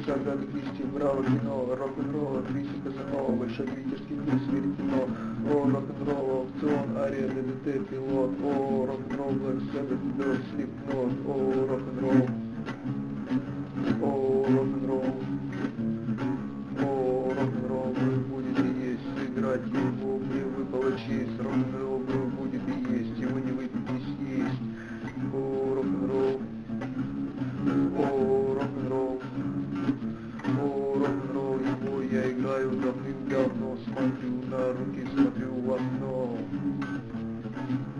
когда кисти брало кино, рок-н-ролл, Криси Казанова, Шагвитерский мир сверетено, о, рок-н-ролл, аукцион, ария, ДДТ, пилот, о, рок-н-ролл, Black Sabbath, Bird, Slipknot, о, рок-н-ролл, о, рок-н-ролл, о, рок-н-ролл, вы будете есть, сыграть его, мне выпала честь, рок-н-ролл, вы будет и есть, его не выпить, не съесть, о, рок-н-ролл, о, рок-н-ролл, о, рок-н-ролл, его я играю давным-давно, смотрю на руки, смотрю в окно.